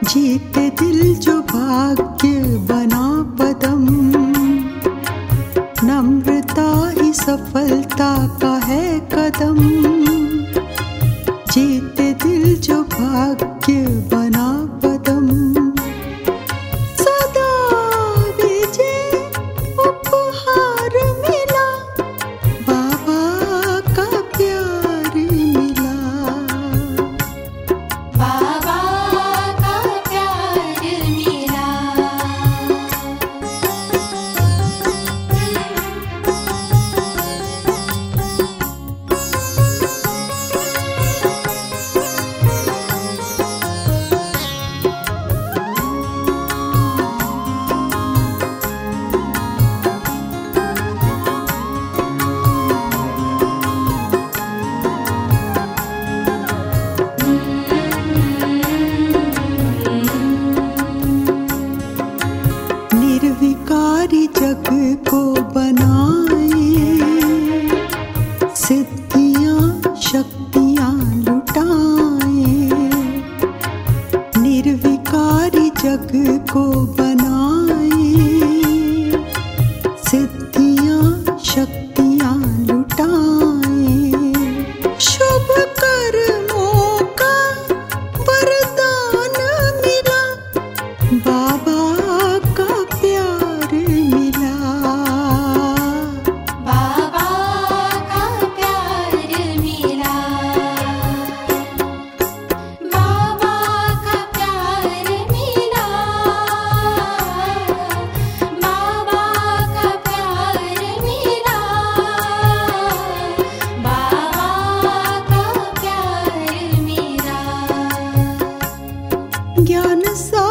जीते दिल जो भाग्य बना पदम, नम्रता ही सफलता का है कदम। जीते दिल जो भाग्य बना पदम, सदा विजय उपहार मिला, बाबा का प्यार मिला। बाबा का प्यार मिला। निर्विकारी जग को बनाए, सिद्धियां शक्तियां लुटाए। निर्विकारी जग को बनाए, सिद्धियां शक्तियां लुटाए। शुभ कर्मों का वरदान मिला, बाबा का प्यार मिला। बाबा का प्यार मिला। बाबा का प्यार मिला। बाबा का प्यार मिला। बाबा का प्यार मिला। ज्ञान सा